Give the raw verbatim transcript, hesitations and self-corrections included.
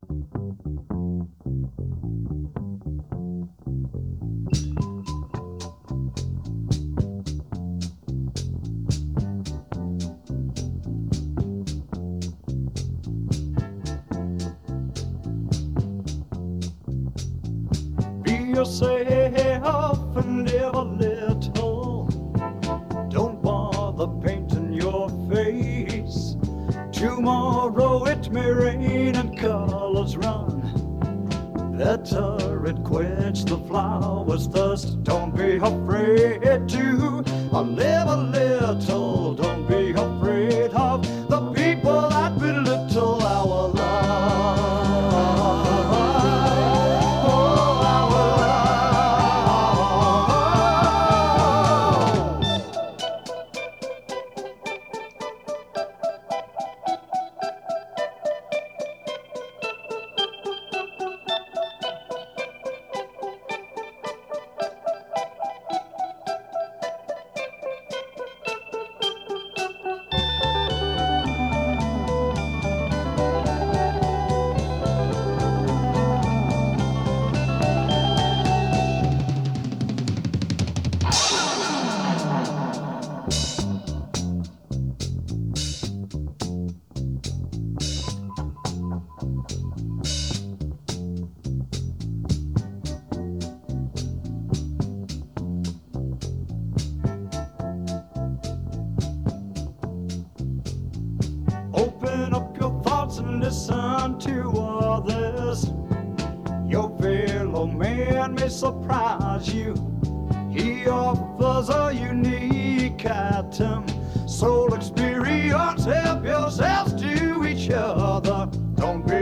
Be yourself and live a little. Don't bother painting your face. Tomorrow it may rain and colors run. Better it quench the flowers' thirst. Don't be afraid to live a little. Don't be afraid of the people that belittle our love. Oh, our Open up your thoughts and listen to others. Your fellow man may surprise you. He offers a unique item. Soul experience, help yourselves to each other. Don't be